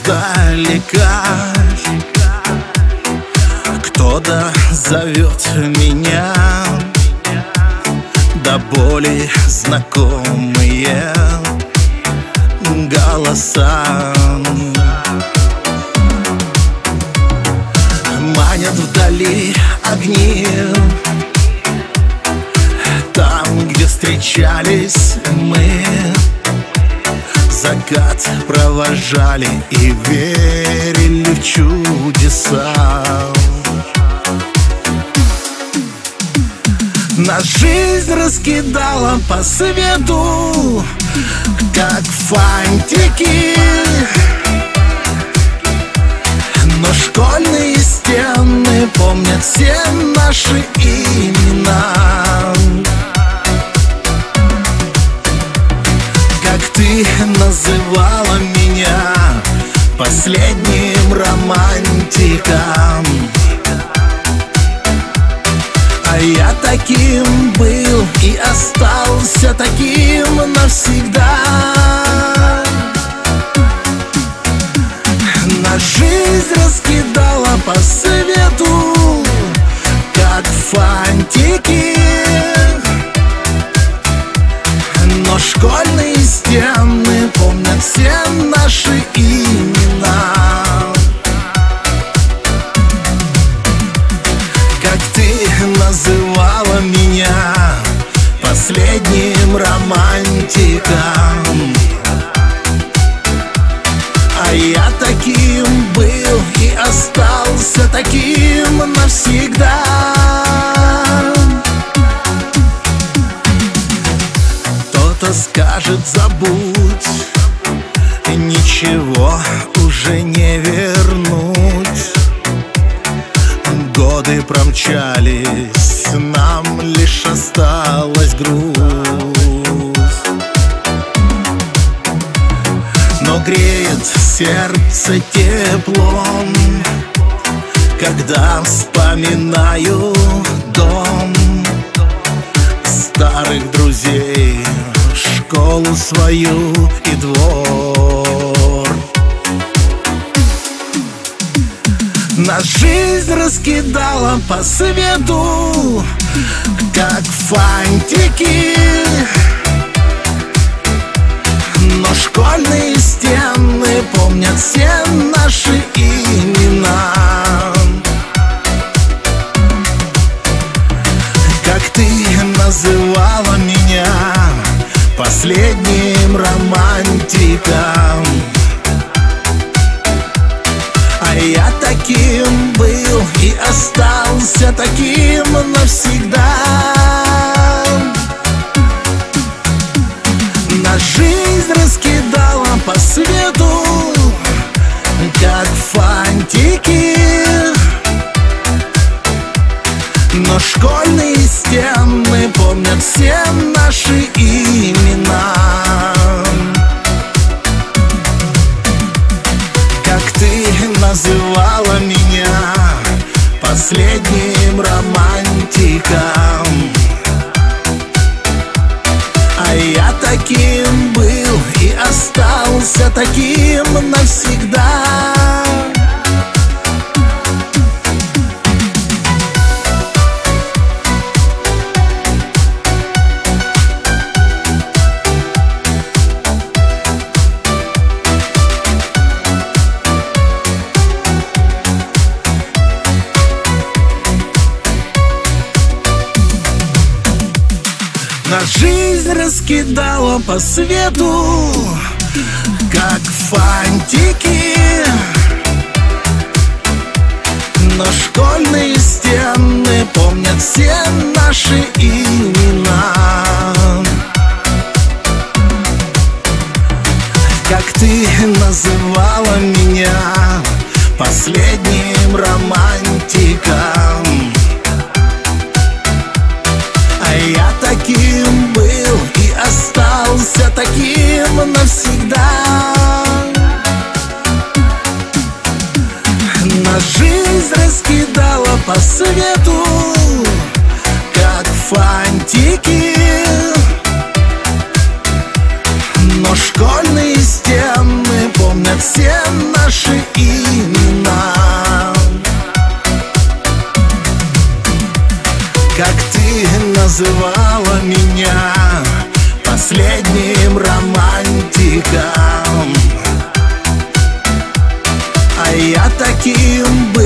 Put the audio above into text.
издалека. Кто-то зовет меня, до боли знакомые голоса. Манят вдали огни, там, где встречались мы. Закат провожали и верили в чудеса. Нас жизнь раскидала по свету, как фантики. Но школьные стены помнят все наши имена. Как ты называла меня последним романтиком, а я таким был и остался таким навсегда. Нас жизнь раскидала по свету, как фантики. Но школьные стены помнят все наши имена. Как ты называла меня последним романтиком, а я таким был и остался таким навсегда. Кто-то скажет: забудь, ничего уже не вернуть. Годы промчались, нам лишь осталась грусть. Но греет сердце теплом, когда вспоминаю дом, старых друзей, школу свою и двор. Нас жизнь раскидала по свету, как фантики. Но школьные стены помнят все наши имена. Как ты называла меня последним романтиком, а я таким был и остался таким навсегда. Нас жизнь раскидала по свету, как фантики. Но школьные стены помнят все наши имена. Как ты называла меня последним романтиком, а я таким был и остался таким навсегда. Нас жизнь раскидала по свету, как фантики. Но школьные стены помнят все наши имена. Как ты называла меня последним романтиком, а я таким был и остался таким навсегда. Нас жизнь раскидала по свету, как фантики. Но школьные стены помнят все наши наши имена. Как ты называла меня последним романтиком, а я таким был